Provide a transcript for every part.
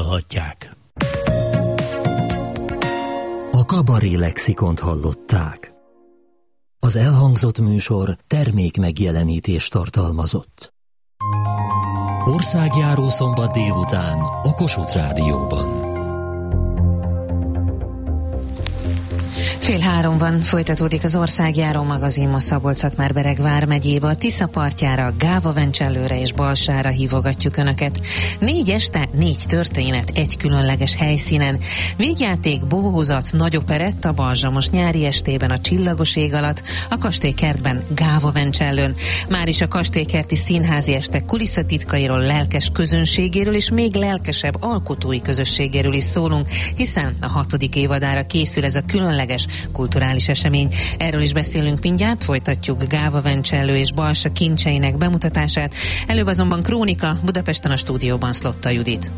hallhatják. A Kabaré lexikont hallották. Az elhangzott műsor termék megjelenítést tartalmazott. Országjáró szombat délután a Kossuth Rádióban. 2:30 van, folytatódik az Országjáró magazin, ma Szabolcs-Szatmár-Bereg vármegyébe, a Tisza partjára, Gáva-Vencsellőre és Balsára hívogatjuk Önöket. 4 este, 4 történet, egy különleges helyszínen. Végjáték, bohózat, nagy operett a Balzsamos nyári estében a Csillagos ég alatt, a kastélykertben, Gáva-Vencsellőn. Már is a kastélykerti színházi este kulisszatitkairól, lelkes közönségéről és még lelkesebb alkotói közösségéről is szólunk, hiszen a 6. évadára készül ez a különleges kulturális esemény. Erről is beszélünk mindjárt, folytatjuk Gáva-Vencsellő és Balsa kincseinek bemutatását. Előbb azonban krónika, Budapesten a stúdióban Szlotta Judit.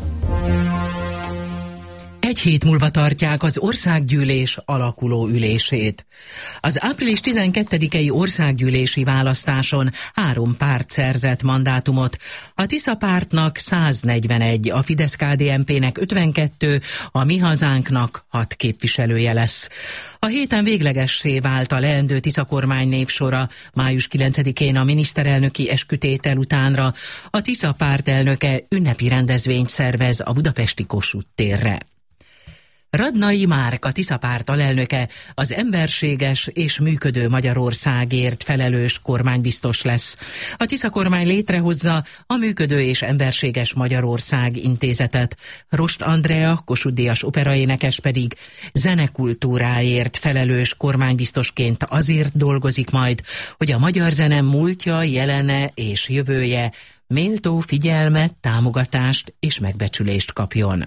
Egy hét múlva tartják az országgyűlés alakuló ülését. Az április 12-i országgyűlési választáson 3 párt szerzett mandátumot. A Tisza pártnak 141, a Fidesz-KDNP-nek 52, a Mi Hazánknak 6 képviselője lesz. A héten véglegessé vált a leendő Tisza kormány névsora. Május 9-én a miniszterelnöki eskütétel utánra a Tisza párt elnöke ünnepi rendezvényt szervez a budapesti Kossuth térre. Radnai Márk, a Tisza párt alelnöke, az emberséges és működő Magyarországért felelős kormánybiztos lesz. A Tisza kormány létrehozza a Működő és Emberséges Magyarország intézetet. Rost Andrea, Kossuth-díjas operaénekes pedig zenekultúráért felelős kormánybiztosként azért dolgozik majd, hogy a magyar zene múltja, jelene és jövője méltó figyelmet, támogatást és megbecsülést kapjon.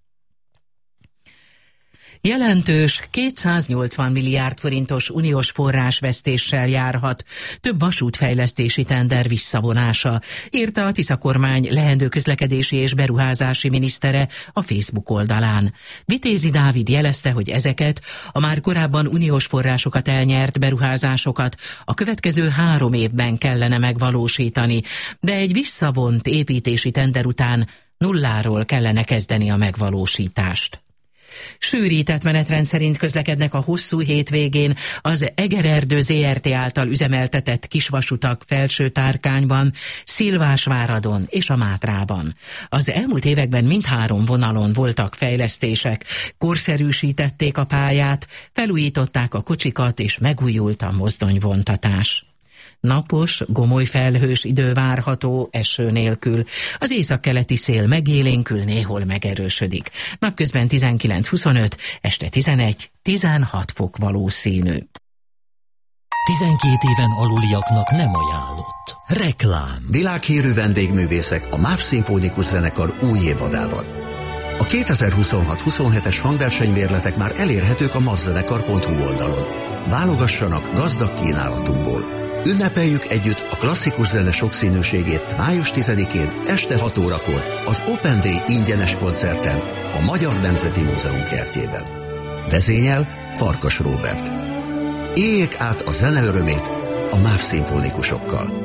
Jelentős 280 milliárd forintos uniós forrásvesztéssel járhat több vasútfejlesztési tender visszavonása, írta a Tisza kormány leendő közlekedési és beruházási minisztere a Facebook oldalán. Vitézi Dávid jelezte, hogy ezeket a már korábban uniós forrásokat elnyert beruházásokat a következő 3 évben kellene megvalósítani, de egy visszavont építési tender után nulláról kellene kezdeni a megvalósítást. Sűrített menetrend szerint közlekednek a hosszú hétvégén az Egererdő ZRT által üzemeltetett kisvasutak Felső-Tárkányban, Szilvásváradon és a Mátrában. Az elmúlt években mindhárom vonalon voltak fejlesztések, korszerűsítették a pályát, felújították a kocsikat és megújult a mozdonyvontatás. Napos, gomoly felhős idő várható, eső nélkül. Az északkeleti szél megélénkül, néhol megerősödik. Napközben 19-25, este 11-16 fok valószínű. 12 éven aluliaknak nem ajánlott. Reklám. Világhírű vendégművészek a MÁV Szimfonikus Zenekar új évadában. A 2026-27-es hangversenymérletek már elérhetők a mavzenekar.hu oldalon. Válogassanak gazdag kínálatunkból. Ünnepeljük együtt a klasszikus zene sokszínűségét május 10-én este 6 órakor az Open Day ingyenes koncerten a Magyar Nemzeti Múzeum kertjében. Vezényel Farkas Róbert. Éljék át a zene örömét a MÁV szimfonikusokkal.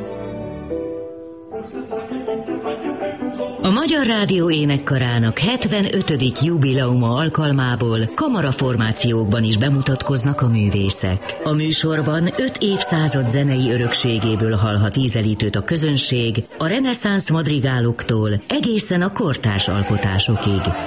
A Magyar Rádió énekkarának 75. jubileuma alkalmából kamaraformációkban is bemutatkoznak a művészek. A műsorban 5 évszázad zenei örökségéből hallhat ízelítőt a közönség, a reneszánsz madrigáloktól egészen a kortárs alkotásokig.